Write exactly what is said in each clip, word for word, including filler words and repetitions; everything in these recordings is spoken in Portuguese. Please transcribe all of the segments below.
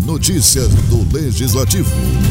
Notícias do Legislativo.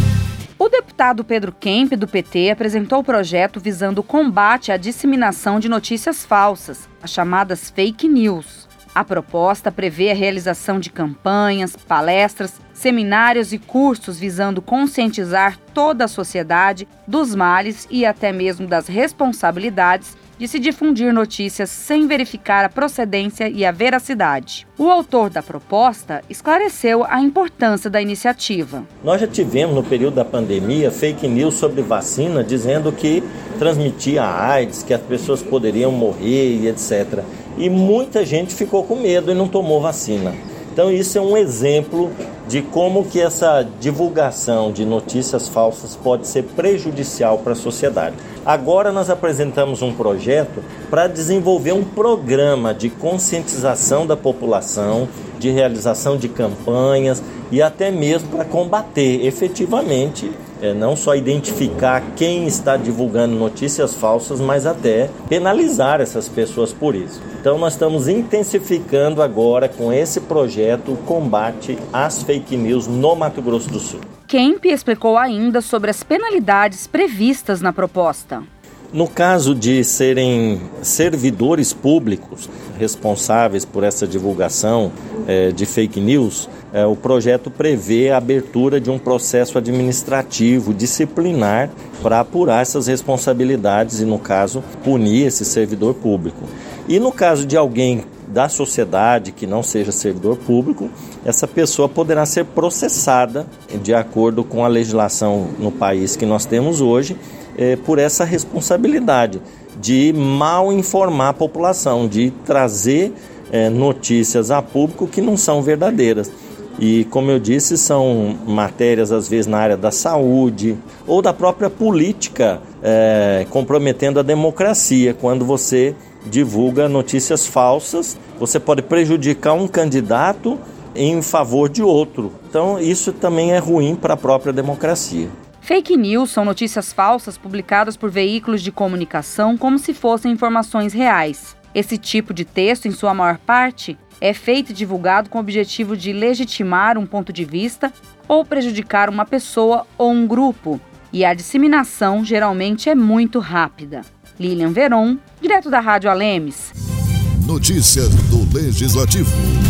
O deputado Pedro Kemp, do P T, apresentou o projeto visando o combate à disseminação de notícias falsas, as chamadas fake news. A proposta prevê a realização de campanhas, palestras, seminários e cursos visando conscientizar toda a sociedade dos males e até mesmo das responsabilidades de se difundir notícias sem verificar a procedência e a veracidade. O autor da proposta esclareceu a importância da iniciativa. Nós já tivemos no período da pandemia fake news sobre vacina dizendo que transmitia AIDS, que as pessoas poderiam morrer e etcétera. E muita gente ficou com medo e não tomou vacina. Então isso é um exemplo de como que essa divulgação de notícias falsas pode ser prejudicial para a sociedade. Agora nós apresentamos um projeto para desenvolver um programa de conscientização da população, de realização de campanhas e até mesmo para combater efetivamente, é, não só identificar quem está divulgando notícias falsas, mas até penalizar essas pessoas por isso. Então nós estamos intensificando agora com esse projeto o combate às fake news no Mato Grosso do Sul. Kemp explicou ainda sobre as penalidades previstas na proposta. No caso de serem servidores públicos responsáveis por essa divulgação é, de fake news, é, o projeto prevê a abertura de um processo administrativo disciplinar para apurar essas responsabilidades e, no caso, punir esse servidor público. E no caso de alguém da sociedade que não seja servidor público, essa pessoa poderá ser processada de acordo com a legislação no país que nós temos hoje, é, por essa responsabilidade de mal informar a população, de trazer é, notícias a público que não são verdadeiras. E, como eu disse, são matérias, às vezes, na área da saúde ou da própria política, é, comprometendo a democracia. Quando você divulga notícias falsas, você pode prejudicar um candidato em favor de outro. Então, isso também é ruim para a própria democracia. Fake news são notícias falsas publicadas por veículos de comunicação como se fossem informações reais. Esse tipo de texto, em sua maior parte, é feito e divulgado com o objetivo de legitimar um ponto de vista ou prejudicar uma pessoa ou um grupo. E a disseminação geralmente é muito rápida. Lilian Veron, direto da Rádio Alemes. Notícias do Legislativo.